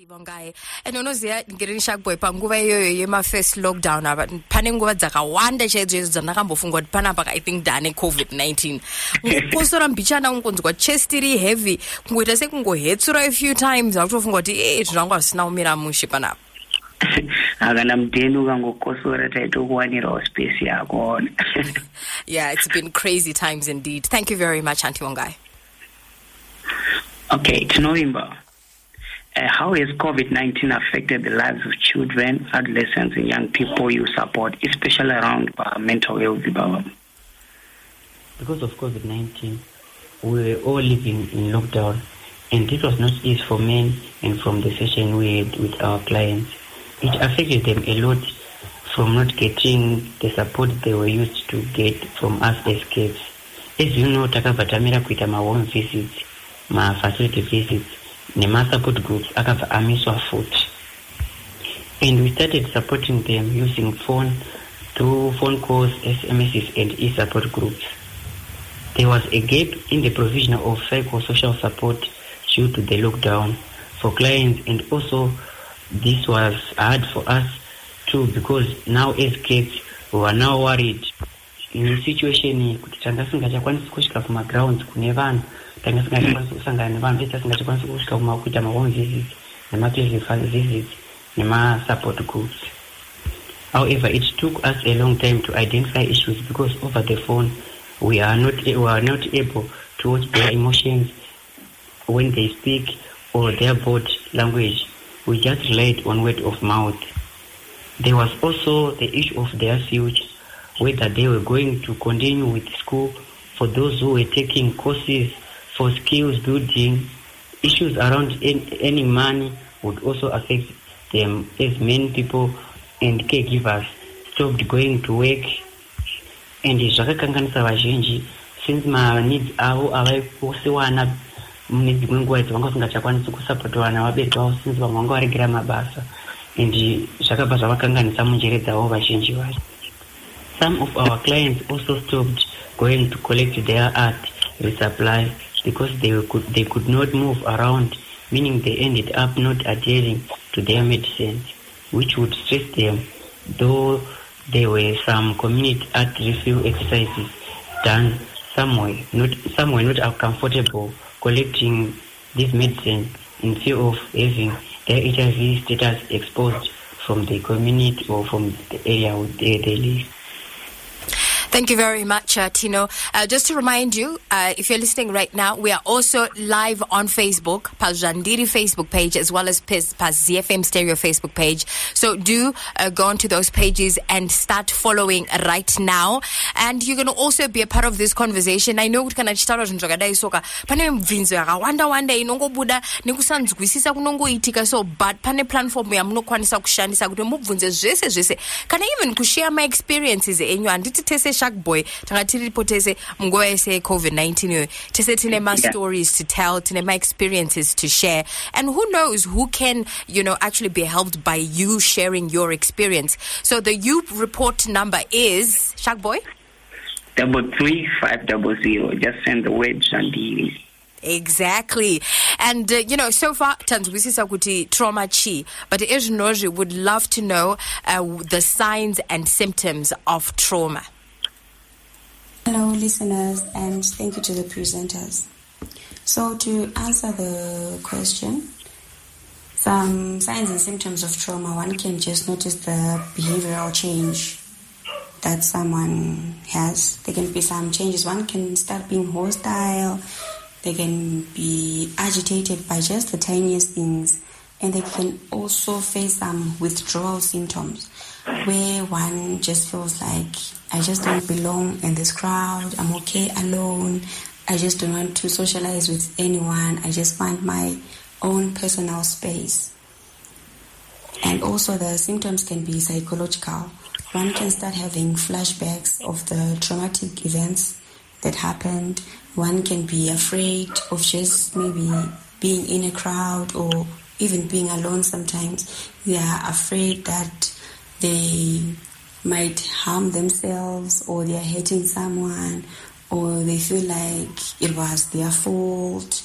Vongai and unoziya ngiri Sharkboy panguva iyoyo yema first lockdown aba pane nguva dzakawanda chaidzo dzandakambofunga kuti panapa I think dane COVID-19 ngosora mbichana ungonzwa chest iri heavy kungoita sekungohetsura a few times akutofunga kuti zvangu asina kumira mushe panapa akana mdenu kangokosora taitokuwanirawo space yako. Yeah, it's been crazy times indeed. Thank you very much, Auntie Vongai. Okay, Tinoimba. How has COVID-19 affected the lives of children, adolescents, and young people you support, especially around mental health? Because of COVID-19, we were all living in lockdown, and it was not easy for men and from the session we had with our clients. It affected them a lot from not getting the support they were used to get from us as kids. As you know, takavatamira kuita my home visits, my facility visits, nema support groups akava amiswa foot, and we started supporting them using phone calls, SMSs, and e-support groups. There was a gap in the provision of psychosocial support due to the lockdown for clients, and also this was hard for us too, because now as kids we were now worried in a situation kuti tanga singachakwanisi kusvika kuma grounds kune vanhu, tanga singachakwanisi kusangana nevanhu, singachakwanisi kusvika kuita ma-home visits nema-clinical visits nema-support groups. However, it took us a long time to identify issues because over the phone we are not able to watch their emotions when they speak or their body language. We just relied on word of mouth. There was also the issue of their future, whether they were going to continue with school. For those who were taking courses for skills building, issues around earning money would also affect them, as many people and caregivers stopped going to work. And zvakakanganisa vazhinji since my needs avo avaikusiwana munedzimwe nguva idzi vanga vasingachakwanisi kusapota vana vabereki vavo since vamwe vanga varegera mabasa, and zvakabva zvavakanganisa munjere dzavo vazhinji vacho. Some of our clients also stopped going to collect their art resupply because they could not move around, meaning they ended up not adhering to their medicines, which would stress them, though there were some community art refill exercises done. Some were not comfortable collecting this medicine in fear of having their HIV status exposed from the community or from the area where they live. Thank you very much, Tino. Just to remind you, if you're listening right now, we are also live on Facebook, Pazandiri Facebook page, as well as Paz ZFM Stereo Facebook page. So do go onto those pages and start following right now. And you're going to also be a part of this conversation. I know kana chitaro zvinzvakadai soka pane mibvunzo yakawanda inongobuda nekusanzwisisa kunongoitika, so but pane platform yamunokwanisa kushandisa kuti mubvunze zvese kana even kushare my experiences enyu. Handiti tese Sharkboy tanga tiripo tese munguva yese COVID-19 tese tine ma stories to tell, tine ma experiences to share, and who knows who can actually be helped by you sharing your experience. So the U report number is Sharkboy 33500. Just send the word Shandiri. Exactly. And so far tanzwisisa kuti trauma chi, but ezvinozi would love to know the signs and symptoms of trauma. Hello listeners, and thank you to the presenters. So to answer the question, some signs and symptoms of trauma, one can just notice the behavioral change that someone has. There can be some changes. One can start being hostile. They can be agitated by just the tiniest things. And they can also face some withdrawal symptoms where one just feels like, I just don't belong in this crowd. I'm okay alone. I just don't want to socialize with anyone. I just want my own personal space. And also the symptoms can be psychological. One can start having flashbacks of the traumatic events that happened. One can be afraid of just maybe being in a crowd or even being alone sometimes. They are afraid that they might harm themselves, or they are hating someone, or they feel like it was their fault.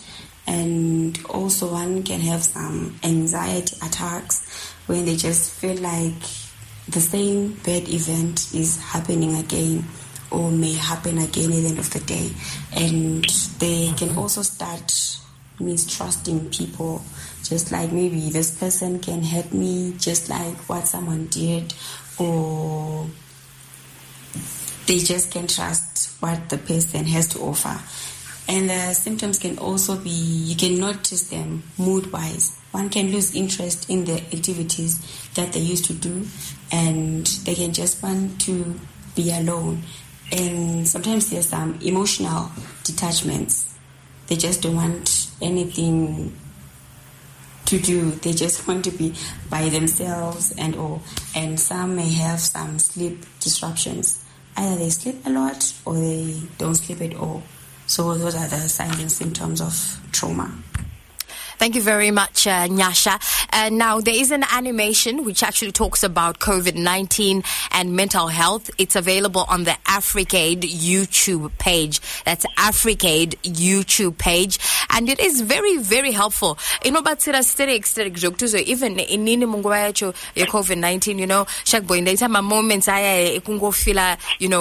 And also one can have some anxiety attacks when they just feel like the same bad event is happening again or may happen again at the end of the day. And they can also start mistrusting people, just like maybe this person can hurt me just like what someone did, or they just can't trust what the person has to offer. And the symptoms can also be, you can notice them mood-wise. One can lose interest in the activities that they used to do, and they can just want to be alone. And sometimes there's some emotional detachments. They just don't want anything to do. They just want to be by themselves and all. And some may have some sleep disruptions. Either they sleep a lot or they don't sleep at all. So those are the signs and symptoms of trauma. Thank you very much, Nyasha. Now, there is an animation which actually talks about COVID-19 and mental health. It's available on the AfriCaid YouTube page. That's AfriCaid YouTube page. And it is very, very helpful. You know, but even in COVID-19, you know, Shakboy, there's some moments I feel,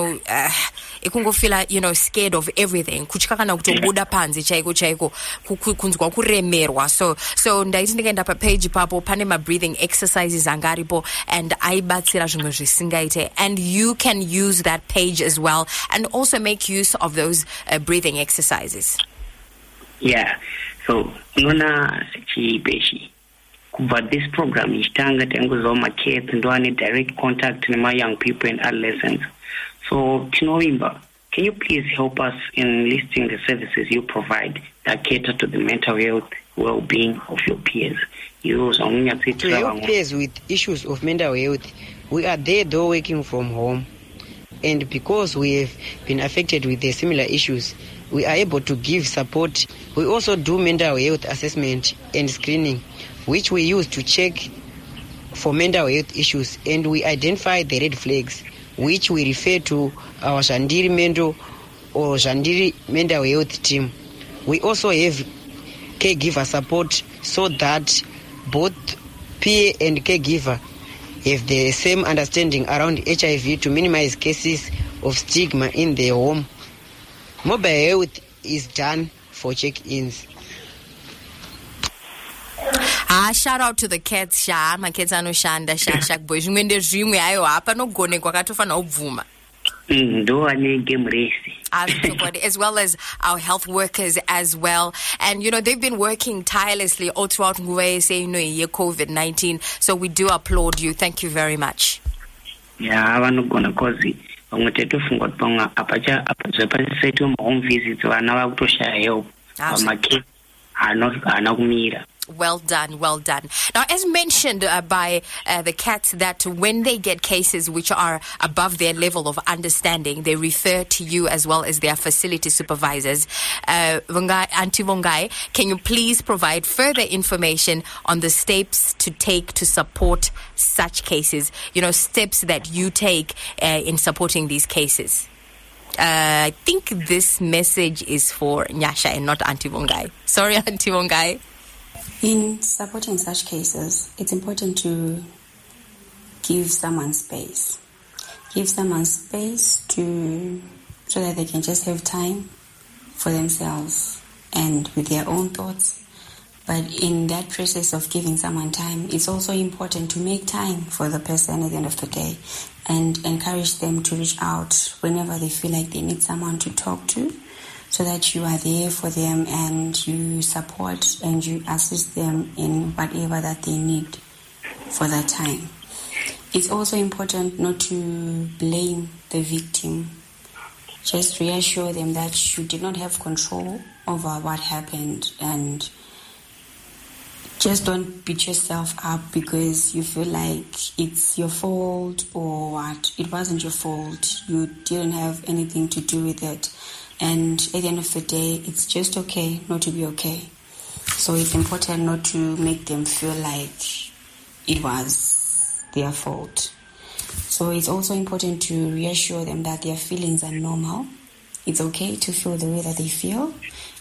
you know, scared of everything. So ndaitindikaenda papage papo pane breathing exercises angaripo and aibatsira zvimwe zvisingaite, and you can use that page as well and also make use of those breathing exercises. Yeah, so nona chibeshi kuva this program ichitanga tangozoma kids ndo ane direct contact nema young people and adolescents. So tinovimba, can you please help us in listing the services you provide that cater to the mental health well-being of your peers? To help peers with issues of mental health, we are there though working from home, and because we have been affected with the similar issues, we are able to give support. We also do mental health assessment and screening, which we use to check for mental health issues, and we identify the red flags, which we refer to our Zhandiri Mental or Zhandiri Mental Health team. We also have caregiver support so that both peer and caregiver have the same understanding around HIV to minimize cases of stigma in their home. Mobile health is done for check-ins. Shout out to the kids, my kids anoshanda shashak boys. Mwende zvimwe ayo hapa nogone kwakatofana obvuma. As well as our health workers as well. And, you know, they've been working tirelessly all throughout COVID-19. So we do applaud you. Thank you very much. Yeah, I'm not going to cause it. I'm going to take home visits. My kids are not me. Well done, well done. Now, as mentioned by the cats, that when they get cases which are above their level of understanding, they refer to you as well as their facility supervisors. Auntie Vongai, can you please provide further information on the steps to take to support such cases? You know, steps that you take in supporting these cases. I think this message is for Nyasha and not Auntie Vongai. Sorry, Auntie Vongai. In supporting such cases, it's important to give someone space. Give someone space so that they can just have time for themselves and with their own thoughts. But in that process of giving someone time, it's also important to make time for the person at the end of the day and encourage them to reach out whenever they feel like they need someone to talk to, so that you are there for them and you support and you assist them in whatever that they need for that time. It's also important not to blame the victim. Just reassure them that you did not have control over what happened, and just don't beat yourself up because you feel like it's your fault or what. It wasn't your fault. You didn't have anything to do with it. And at the end of the day, it's just okay not to be okay. So it's important not to make them feel like it was their fault. So it's also important to reassure them that their feelings are normal. It's okay to feel the way that they feel.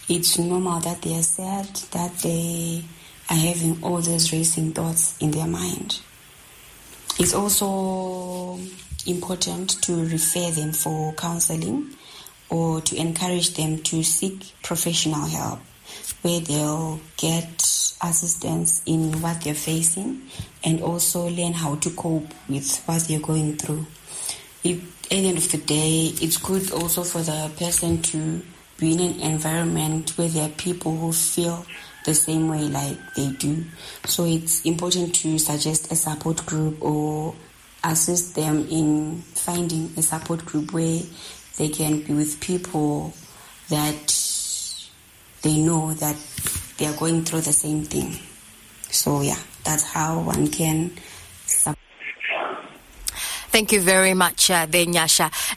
it's normal that they are sad, that they are having all those racing thoughts in their mind. It's also important to refer them for counseling or to encourage them to seek professional help where they'll get assistance in what they're facing and also learn how to cope with what they're going through. At the end of the day, it's good also for the person to be in an environment where there are people who feel the same way like they do. So it's important to suggest a support group or assist them in finding a support group where they can be with people that they know that they are going through the same thing. So yeah, that's how one can support. Thank you very much, Nyasha.